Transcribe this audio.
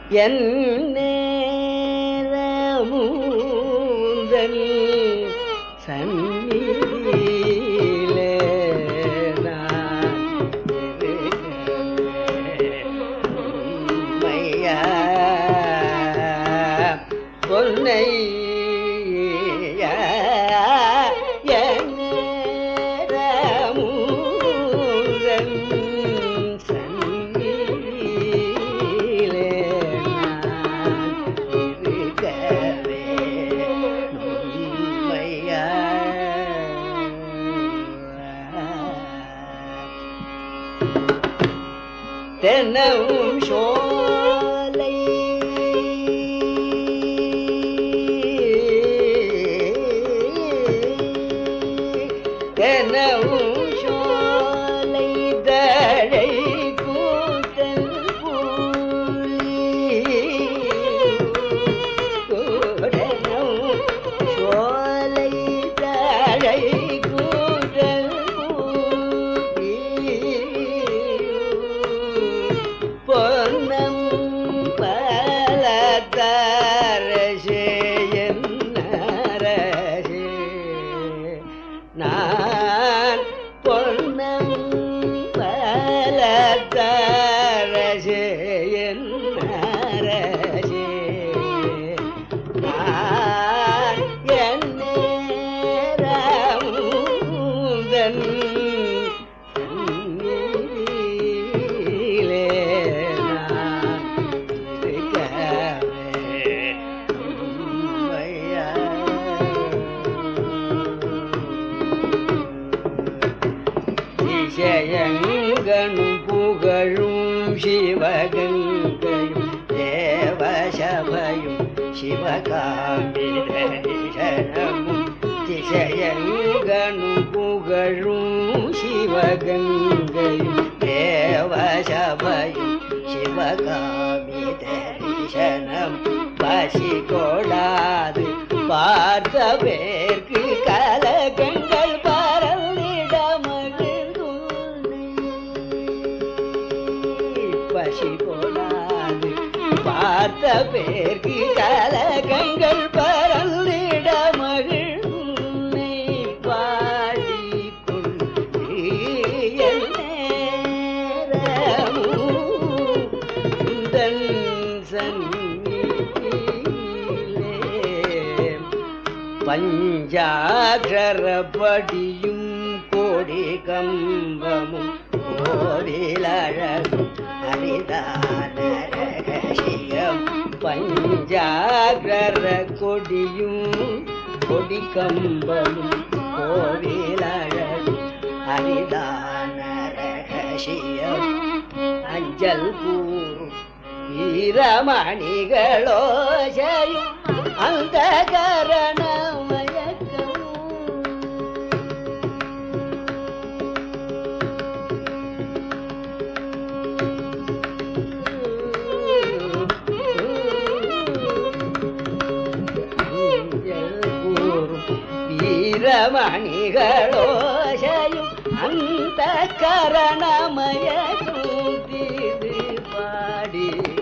என் நேரமுதல் சந்நிதியிலே நான் உம்மையா பொன்னையா என் நேரமுதல் சந்நிதியிலே நான் இருக்கவே உம்மையா தென்னவும் சோலை தென்னவும் சோலை தழை கூத்தல் புலி தென்னவும் சோலை தழை கூத்தல் புலி பொன்னம் பலதரசே என்னரசே நான் பொன்னம் பலதரசே என்னரசே நான் என் நேரமுதன் சந்நிதியிலே நான் இருக்கவே உம்மையா திசையங்கனும் புகழும் சிவகங்கையும் தேவசபையும் சிவகாமித தரிசனமும் திசையங்கனும் புகழும் சிவகங்கையும் தேவசபையும் சிவகாமித தரிசனம் பசி கொடாது பார்த்த பேர்க்கு கலகங்கள் பரந்திட மகிழ்ந்துன்னை பசி கொடாது பார்த்த பேர்க்கு கலகங்கள் பரந்திட மகிழ்ந்துன்னை பாடிக்கொண்டு என் நேரமும் உந்தன் சந்நிதியிலே பஞ்சாட்சரப்படியும் கோடி கம்பமும் கோவிலழகும் அரிதான ரகசியம் பஞ்சாட்சர கொடியும் கொடி கம்பமும் கோவிலழகும் அரிதான ரகசியம் அஞ்சல் கூறும் வீரமணிகளோசையும் அந்த கரணமயக்கமும் வீரமணிகளோசையும் அந்த கரணமயக்கும் தீது பாடி